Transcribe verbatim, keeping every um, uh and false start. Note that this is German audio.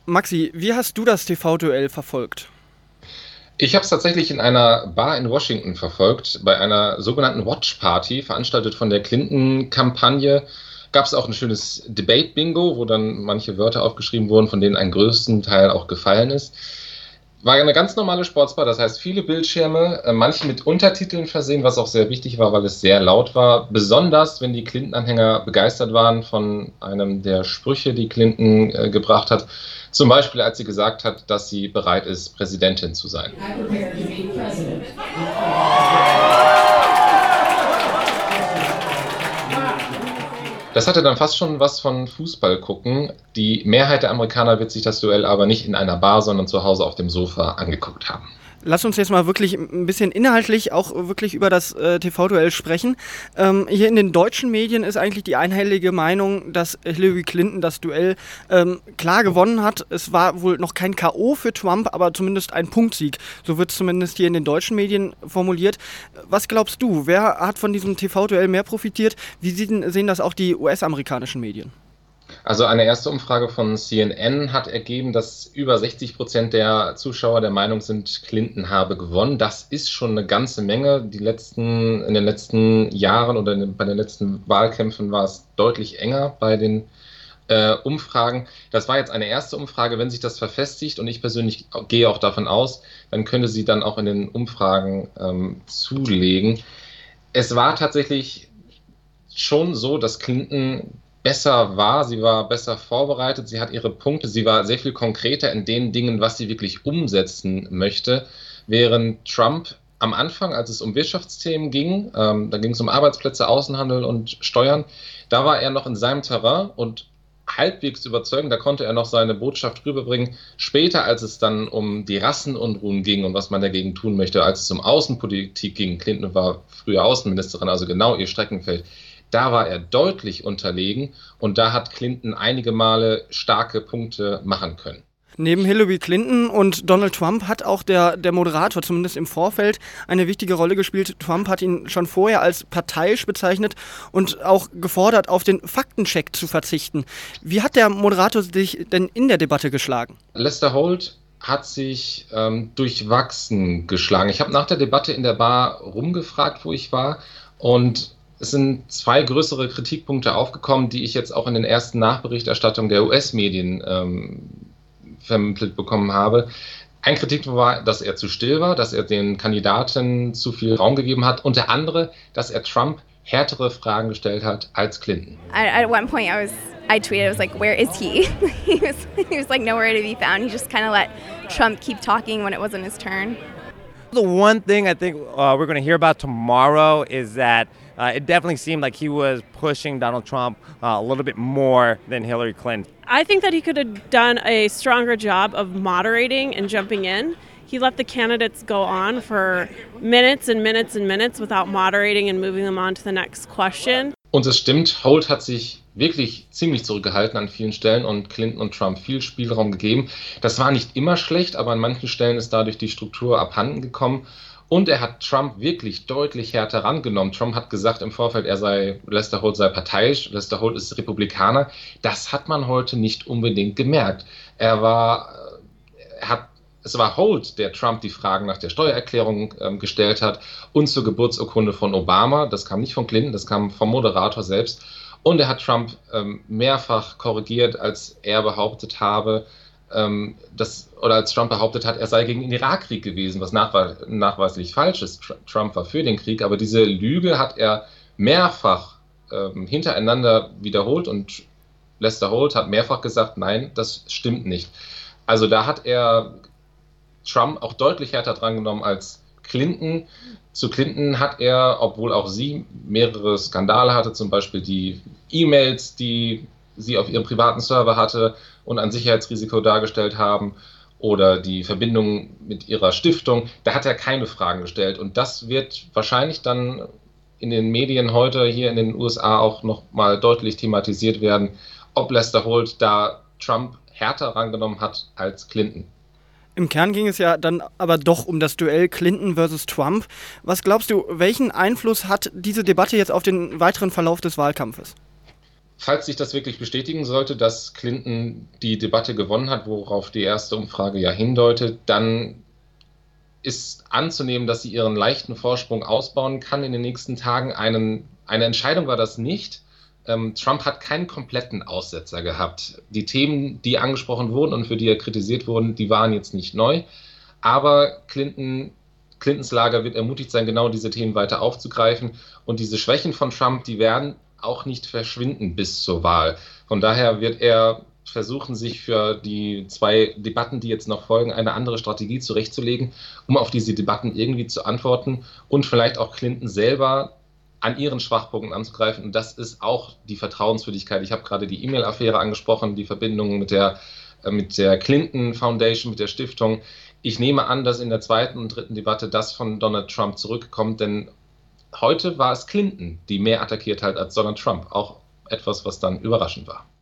Maxi, wie hast du das T V-Duell verfolgt? Ich habe es tatsächlich in einer Bar in Washington verfolgt, bei einer sogenannten Watch Party, veranstaltet von der Clinton-Kampagne. Gab es auch ein schönes Debate-Bingo, wo dann manche Wörter aufgeschrieben wurden, von denen ein größten Teil auch gefallen ist. War eine ganz normale Sportsbar, das heißt viele Bildschirme, äh, manche mit Untertiteln versehen, was auch sehr wichtig war, weil es sehr laut war. Besonders, wenn die Clinton-Anhänger begeistert waren von einem der Sprüche, die Clinton äh, gebracht hat. Zum Beispiel, als sie gesagt hat, dass sie bereit ist, Präsidentin zu sein. Das hatte dann fast schon was von Fußball gucken. Die Mehrheit der Amerikaner wird sich das Duell aber nicht in einer Bar, sondern zu Hause auf dem Sofa angeguckt haben. Lass uns jetzt mal wirklich ein bisschen inhaltlich auch wirklich über das äh, T V-Duell sprechen. Ähm, hier in den deutschen Medien ist eigentlich die einhellige Meinung, dass Hillary Clinton das Duell ähm, klar gewonnen hat. Es war wohl noch kein K O für Trump, aber zumindest ein Punktsieg. So wird es zumindest hier in den deutschen Medien formuliert. Was glaubst du, wer hat von diesem T V-Duell mehr profitiert? Wie sehen, sehen das auch die U S-amerikanischen Medien? Also eine erste Umfrage von C N N hat ergeben, dass über sechzig Prozent der Zuschauer der Meinung sind, Clinton habe gewonnen. Das ist schon eine ganze Menge. Die letzten, in den letzten Jahren oder bei den letzten Wahlkämpfen war es deutlich enger bei den äh, Umfragen. Das war jetzt eine erste Umfrage. Wenn sich das verfestigt, und ich persönlich gehe auch davon aus, dann könnte sie dann auch in den Umfragen ähm, zulegen. Es war tatsächlich schon so, dass Clinton besser war, sie war besser vorbereitet, sie hat ihre Punkte, sie war sehr viel konkreter in den Dingen, was sie wirklich umsetzen möchte, während Trump am Anfang, als es um Wirtschaftsthemen ging, ähm, da ging es um Arbeitsplätze, Außenhandel und Steuern, da war er noch in seinem Terrain und halbwegs überzeugend, da konnte er noch seine Botschaft rüberbringen. Später, als es dann um die Rassenunruhen ging und was man dagegen tun möchte, als es um Außenpolitik ging, Clinton war früher Außenministerin, also genau ihr Streckenfeld, da war er deutlich unterlegen und da hat Clinton einige Male starke Punkte machen können. Neben Hillary Clinton und Donald Trump hat auch der, der Moderator, zumindest im Vorfeld, eine wichtige Rolle gespielt. Trump hat ihn schon vorher als parteiisch bezeichnet und auch gefordert, auf den Faktencheck zu verzichten. Wie hat der Moderator sich denn in der Debatte geschlagen? Lester Holt hat sich ähm, durchwachsen geschlagen. Ich habe nach der Debatte in der Bar rumgefragt, wo ich war, und es sind zwei größere Kritikpunkte aufgekommen, die ich jetzt auch in den ersten Nachberichterstattungen der U S-Medien ähm, vermittelt bekommen habe. Ein Kritikpunkt war, dass er zu still war, dass er den Kandidaten zu viel Raum gegeben hat, und der andere, dass er Trump härtere Fragen gestellt hat als Clinton. At, at one point I was, I tweeted, I was like, where is he? he, was, he was like nowhere to be found. He just kind of let Trump keep talking when it wasn't his turn. The one thing I think uh, we're going to hear about tomorrow is that uh, it definitely seemed like he was pushing Donald Trump uh, a little bit more than Hillary Clinton. I think that he could have done a stronger job of moderating and jumping in. He let the candidates go on for minutes and minutes and minutes without moderating and moving them on to the next question. Und es stimmt, Holt hat sich wirklich ziemlich zurückgehalten an vielen Stellen und Clinton und Trump viel Spielraum gegeben. Das war nicht immer schlecht, aber an manchen Stellen ist dadurch die Struktur abhanden gekommen. Und er hat Trump wirklich deutlich härter rangenommen. Trump hat gesagt im Vorfeld, er sei, Lester Holt sei parteiisch, Lester Holt ist Republikaner. Das hat man heute nicht unbedingt gemerkt. Er war, er hat, es war Holt, der Trump die Fragen nach der Steuererklärung ähm, gestellt hat und zur Geburtsurkunde von Obama. Das kam nicht von Clinton, das kam vom Moderator selbst. Und er hat Trump ähm, mehrfach korrigiert, als er behauptet habe, ähm, dass, oder als Trump behauptet hat, er sei gegen den Irakkrieg gewesen, was nachweis- nachweislich falsch ist. Tr- Trump war für den Krieg, aber diese Lüge hat er mehrfach ähm, hintereinander wiederholt, und Lester Holt hat mehrfach gesagt, nein, das stimmt nicht. Also da hat er Trump auch deutlich härter drangenommen als Clinton. Zu Clinton hat er, obwohl auch sie mehrere Skandale hatte, zum Beispiel die E-Mails, die sie auf ihrem privaten Server hatte und ein Sicherheitsrisiko dargestellt haben, oder die Verbindung mit ihrer Stiftung, da hat er keine Fragen gestellt. Und das wird wahrscheinlich dann in den Medien heute hier in den U S A auch nochmal deutlich thematisiert werden, ob Lester Holt da Trump härter rangenommen hat als Clinton. Im Kern ging es ja dann aber doch um das Duell Clinton versus Trump. Was glaubst du, welchen Einfluss hat diese Debatte jetzt auf den weiteren Verlauf des Wahlkampfes? Falls sich das wirklich bestätigen sollte, dass Clinton die Debatte gewonnen hat, worauf die erste Umfrage ja hindeutet, dann ist anzunehmen, dass sie ihren leichten Vorsprung ausbauen kann in den nächsten Tagen. Einen, eine Entscheidung war das nicht. Ähm, Trump hat keinen kompletten Aussetzer gehabt. Die Themen, die angesprochen wurden und für die er kritisiert wurden, die waren jetzt nicht neu. Aber Clinton, Clintons Lager wird ermutigt sein, genau diese Themen weiter aufzugreifen. Und diese Schwächen von Trump, die werden auch nicht verschwinden bis zur Wahl. Von daher wird er versuchen, sich für die zwei Debatten, die jetzt noch folgen, eine andere Strategie zurechtzulegen, um auf diese Debatten irgendwie zu antworten und vielleicht auch Clinton selber an ihren Schwachpunkten anzugreifen. Und das ist auch die Vertrauenswürdigkeit. Ich habe gerade die E-Mail-Affäre angesprochen, die Verbindung mit der, äh, mit der Clinton Foundation, mit der Stiftung. Ich nehme an, dass in der zweiten und dritten Debatte das von Donald Trump zurückkommt, denn heute war es Clinton, die mehr attackiert hat als Donald Trump. Auch etwas, was dann überraschend war.